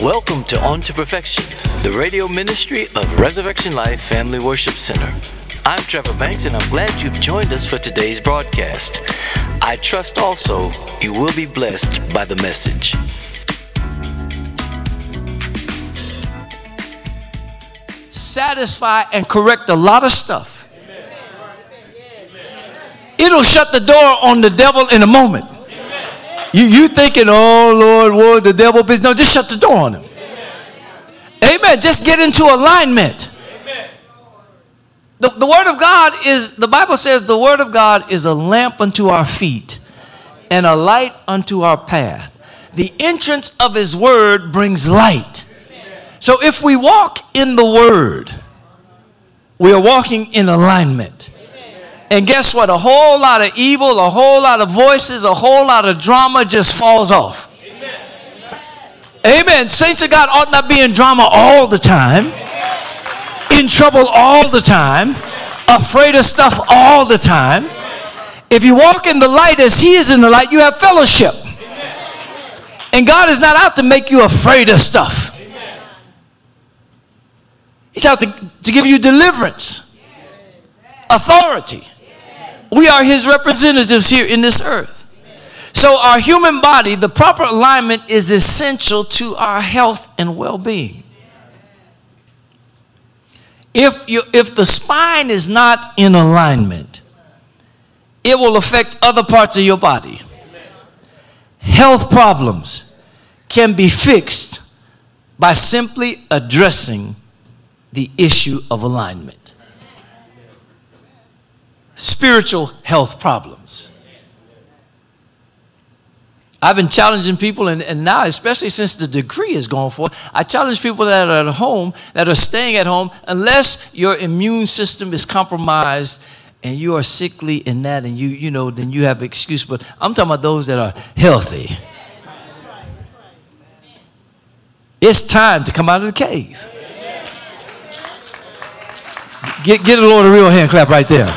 Welcome to On to Perfection, the radio ministry of Resurrection Life Family Worship Center. I'm Trevor Banks, and I'm glad you've joined us for today's broadcast. I trust also you will be blessed by the message. Satisfy and correct a lot of stuff. It'll shut the door on the devil in a moment. You thinking, oh Lord, whoa, the devil business. No, just shut the door on him. Amen. Just get into alignment. The word of God is, the Bible says the word of God is a lamp unto our feet and a light unto our path. The entrance of his word brings light. So if we walk in the word, we are walking in alignment. And guess what? A whole lot of evil, a whole lot of voices, a whole lot of drama just falls off. Amen. Saints of God ought not be in drama all the time, in trouble all the time, afraid of stuff all the time. If you walk in the light as he is in the light, you have fellowship. And God is not out to make you afraid of stuff. He's out to give you deliverance, authority. We are his representatives here in this earth. So our human body, the proper alignment is essential to our health and well-being. If the spine is not in alignment, it will affect other parts of your body. Health problems can be fixed by simply addressing the issue of alignment. Spiritual health problems. I've been challenging people, and now, especially since the decree is going forth, I challenge people that are at home, that are staying at home, unless your immune system is compromised and you are sickly in that, and then you have excuse. But I'm talking about those that are healthy. It's time to come out of the cave. Get the Lord a real hand clap right there.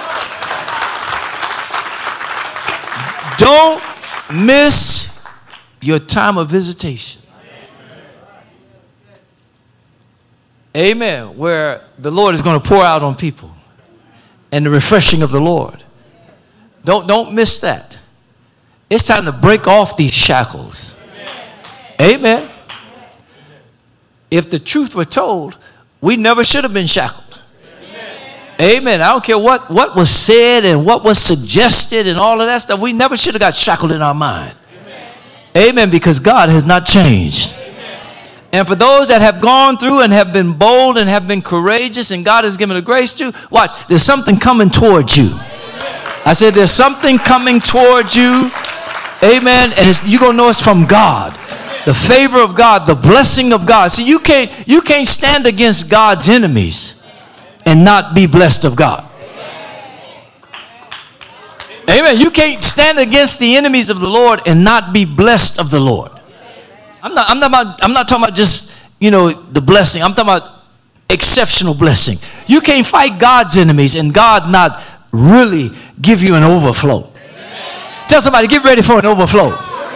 Don't miss your time of visitation. Amen. Where the Lord is going to pour out on people and the refreshing of the Lord. Don't miss that. It's time to break off these shackles. Amen. If the truth were told, we never should have been shackled. Amen. I don't care what was said and what was suggested and all of that stuff. We never should have got shackled in our mind. Amen. Because God has not changed. And for those that have gone through and have been bold and have been courageous and God has given the grace to, watch, there's something coming towards you. I said there's something coming towards you. Amen. And you're going to know it's from God. The favor of God, the blessing of God. See, you can't stand against God's enemies and not be blessed of God. Amen. You can't stand against the enemies of the Lord and not be blessed of the Lord. I'm not talking about just, the blessing. I'm talking about exceptional blessing. You can't fight God's enemies and God not really give you an overflow. Tell somebody, get ready for an overflow.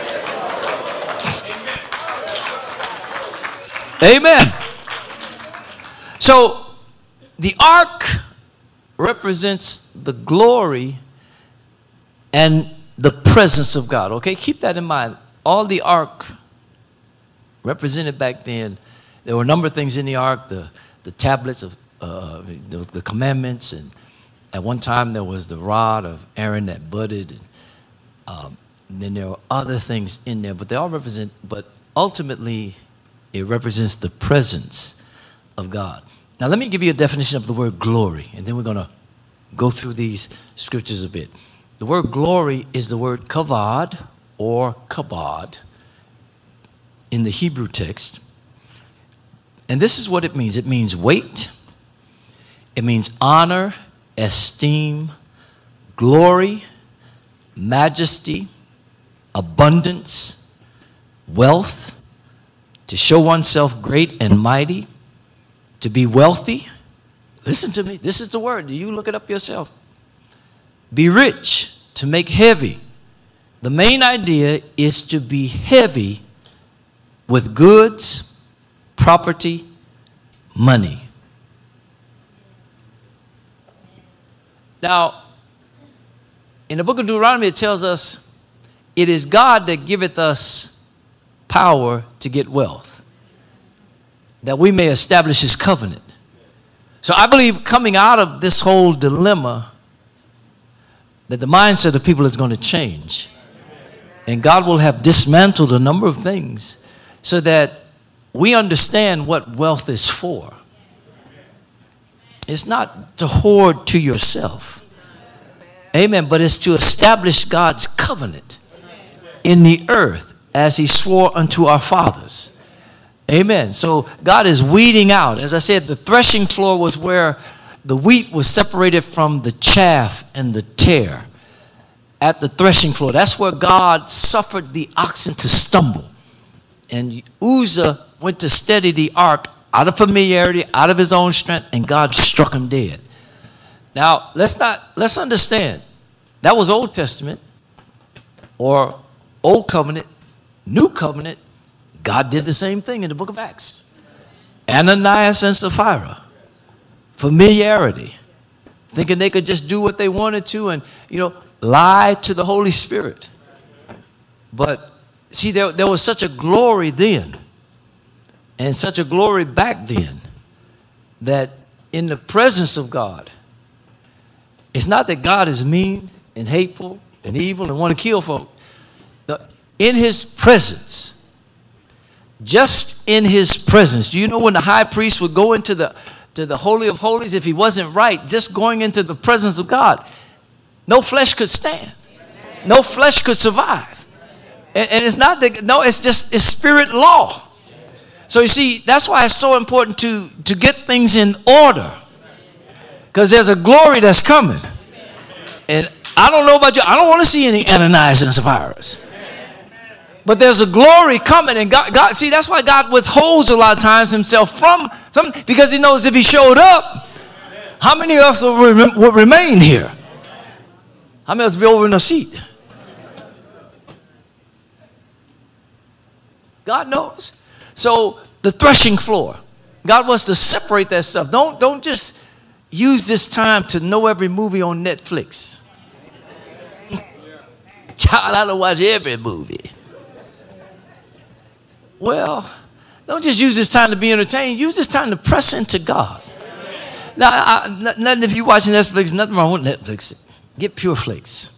Amen. So, the ark represents the glory and the presence of God. Okay, keep that in mind. All the ark represented back then, there were a number of things in the ark, the tablets of the commandments, and at one time there was the rod of Aaron that budded, and then there were other things in there, but they all represent, but ultimately it represents the presence of God. Now, let me give you a definition of the word glory, and then we're going to go through these scriptures a bit. The word glory is the word kavod or kabod in the Hebrew text. And this is what it means. It means weight. It means honor, esteem, glory, majesty, abundance, wealth, to show oneself great and mighty, to be wealthy. Listen to me. This is the word. You look it up yourself. Be rich, to make heavy. The main idea is to be heavy with goods, property, money. Now, in the book of Deuteronomy, it tells us it is God that giveth us power to get wealth, that we may establish his covenant. So I believe coming out of this whole dilemma, that the mindset of people is going to change. And God will have dismantled a number of things so that we understand what wealth is for. It's not to hoard to yourself. Amen. But it's to establish God's covenant in the earth as he swore unto our fathers. Amen. So God is weeding out. As I said, the threshing floor was where the wheat was separated from the chaff and the tare. At the threshing floor. That's where God suffered the oxen to stumble. And Uzzah went to steady the ark out of familiarity, out of his own strength, and God struck him dead. Now, let's understand. That was Old Testament or Old Covenant, New Covenant. God did the same thing in the book of Acts. Ananias and Sapphira. Familiarity. Thinking they could just do what they wanted to and, lie to the Holy Spirit. But see, there was such a glory then and such a glory back then that in the presence of God, it's not that God is mean and hateful and evil and want to kill folk. In his presence, just in his presence. Do you know when the high priest would go into the Holy of Holies, if he wasn't right, just going into the presence of God, no flesh could stand. No flesh could survive. And it's not that, no, it's spirit law. So you see, that's why it's so important to get things in order. Because there's a glory that's coming. And I don't know about you, I don't want to see any Ananias and Sapphira's. But there's a glory coming, and God, see, that's why God withholds a lot of times himself from something, because he knows if he showed up, how many of us would remain here? How many of us be over in a seat? God knows. So the threshing floor, God wants to separate that stuff. Don't just use this time to know every movie on Netflix. Child, I don't watch every movie. Well, don't just use this time to be entertained. Use this time to press into God. Now, nothing if you're watching Netflix, nothing wrong with Netflix. Get Pure Flakes.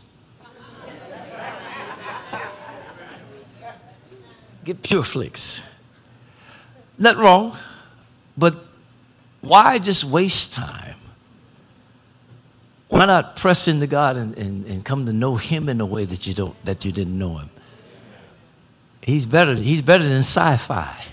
Get Pure Flakes. Nothing wrong. But why just waste time? Why not press into God and come to know him in a way that you didn't know him? He's better than sci-fi.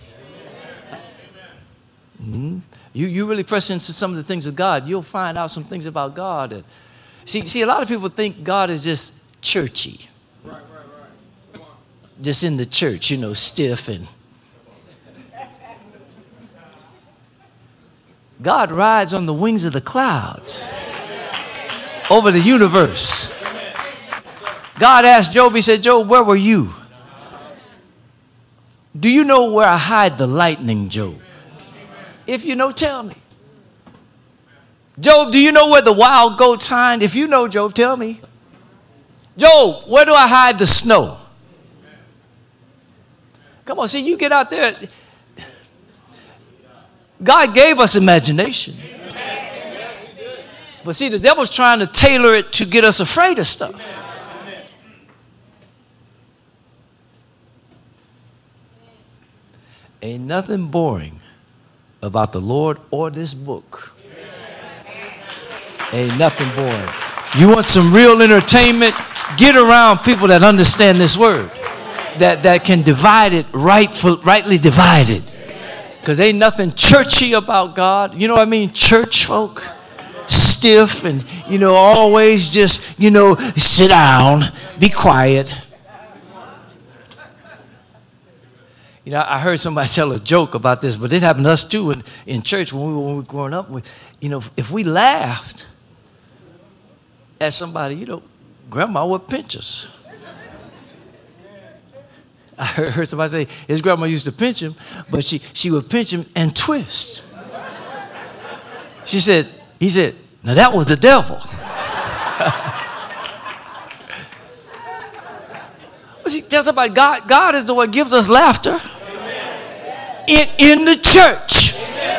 Mm-hmm. You really press into some of the things of God, you'll find out some things about God. And see, a lot of people think God is just churchy. Right. Just in the church, stiff and. God rides on the wings of the clouds over the universe. God asked Job, he said, Job, where were you? Do you know where I hide the lightning, Job? If you know, tell me. Job, do you know where the wild goats hide? If you know, Job, tell me. Job, where do I hide the snow? Come on, see, you get out there. God gave us imagination. But see, the devil's trying to tailor it to get us afraid of stuff. Ain't nothing boring about the Lord or this book. Ain't nothing boring. You want some real entertainment? Get around people that understand this word. That can divide it rightly divided. Because ain't nothing churchy about God. You know what I mean? Church folk. Stiff and, always just, sit down, be quiet. I heard somebody tell a joke about this, but it happened to us too in church when we were growing up. If we laughed at somebody, grandma would pinch us. I heard somebody say his grandma used to pinch him, but she would pinch him and twist. He said, now that was the devil. See, tell somebody, God is the one who gives us laughter in the church.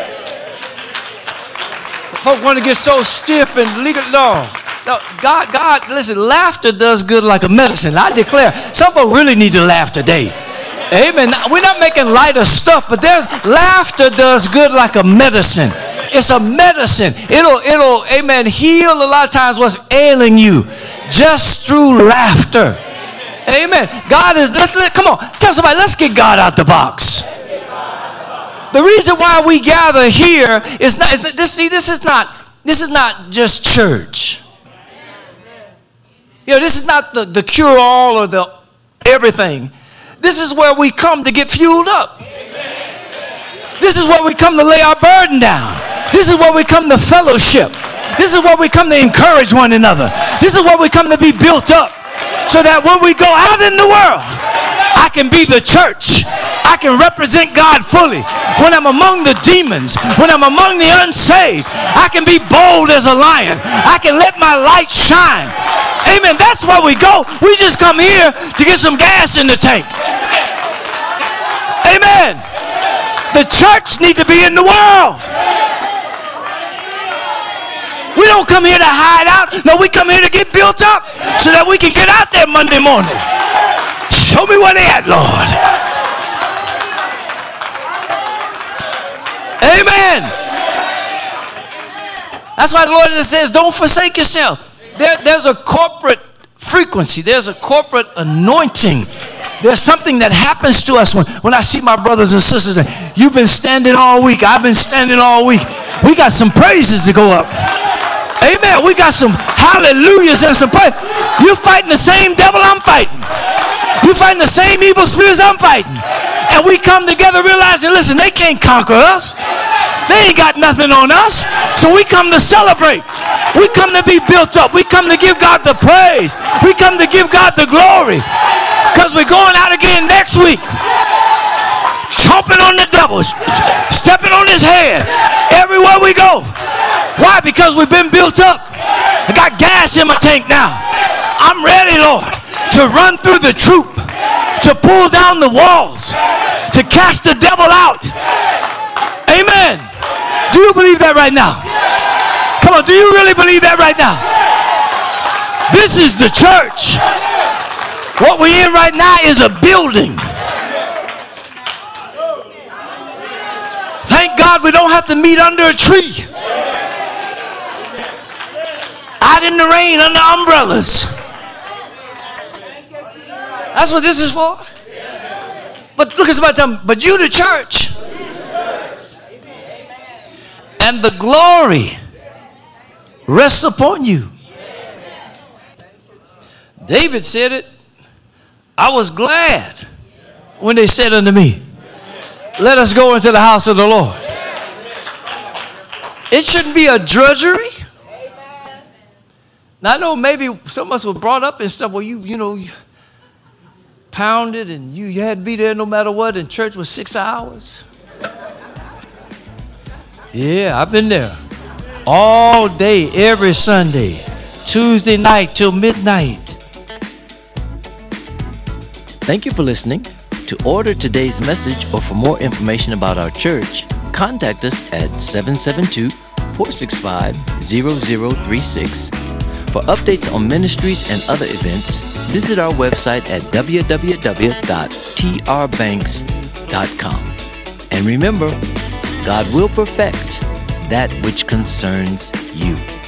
Folk want to get so stiff and legal. No, God, listen, laughter does good like a medicine. I declare, some folk really need to laugh today. Amen. We're not making light of stuff, but laughter does good like a medicine. It's a medicine. It'll, amen, heal a lot of times what's ailing you just through laughter. Amen. God is, come on, tell somebody, let's get God out the box. The reason why we gather here is not, this is not just church. You know, this is not the cure-all or the everything. This is where we come to get fueled up. This is where we come to lay our burden down. This is where we come to fellowship. This is where we come to encourage one another. This is where we come to be built up. So that when we go out in the world, I can be the church. I can represent God fully. When I'm among the demons, when I'm among the unsaved, I can be bold as a lion. I can let my light shine. Amen. That's why we go. We just come here to get some gas in the tank. Amen. The church needs to be in the world. We don't come here to hide out. No, we come here to get built up so that we can get out there Monday morning. Show me where they at, Lord. Amen. That's why the Lord says, don't forsake yourself. There's a corporate frequency. There's a corporate anointing. There's something that happens to us when I see my brothers and sisters. And you've been standing all week. I've been standing all week. We got some praises to go up. Amen. We got some hallelujahs and some praise. You're fighting the same devil I'm fighting. You're fighting the same evil spirits I'm fighting. And we come together realizing, listen, they can't conquer us. They ain't got nothing on us. So we come to celebrate. We come to be built up. We come to give God the praise. We come to give God the glory. Because we're going out again next week. Chomping on the devil. Stepping on his head. Everywhere we go. Why? Because we've been built up. I got gas in my tank now. I'm ready, Lord, to run through the troop, to pull down the walls, to cast the devil out. Amen. Do you believe that right now? Come on, do you really believe that right now? This is the church. What we're in right now is a building. Thank God we don't have to meet under a tree. Out in the rain under umbrellas. That's what this is for. But look at somebody tell me, but you the church. And the glory rests upon you. David said it. I was glad when they said unto me, let us go into the house of the Lord. It shouldn't be a drudgery. Now, I know maybe some of us were brought up and stuff where you pounded and you had to be there no matter what, and church was 6 hours. Yeah, I've been there. All day, every Sunday, Tuesday night till midnight. Thank you for listening. To order today's message or for more information about our church, contact us at 772-465-0036. For updates on ministries and other events, visit our website at www.trbanks.com. And remember, God will perfect that which concerns you.